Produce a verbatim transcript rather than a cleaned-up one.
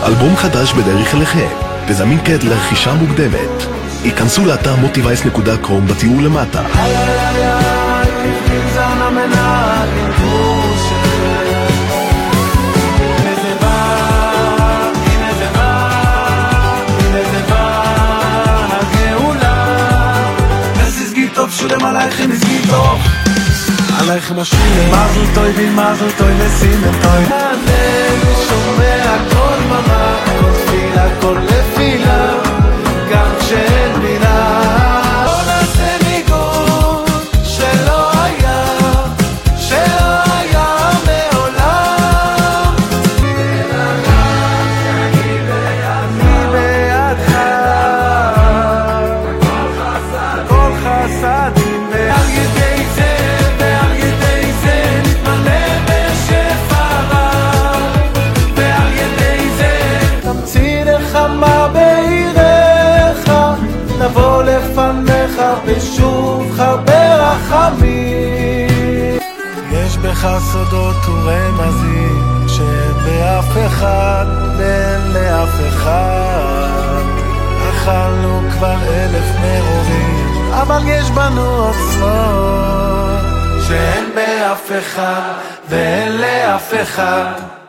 אלבום חדש בדרך אליכם, וזמין כעת לרכישה מוקדמת. היכנסו לאתר מוטיווייס נקודה קום בתיאור למטה. שולם עלייכם הסגיתו עלייכם השולם מזל טוי בי מזל טוי וסימן טוי הלב שומע כל ממה כל תפילה כל נפילה גם כשאין מילה בוא נעשה ניגון שלא היה שלא היה מעולם אני בידך כל חסד ועל ידי זה, ועל ידי זה נתמלא בשפע רב ועל ידי זה תמציא נחמה בעירך נבוא לפניך בשובך ברחמים יש בך סודות ורמזים שאין באף אחד ואין לאף אחד אכלנו כבר אלף מרורים אבל יש בנו עוצמות שאין באף אחד ואין לאף אחד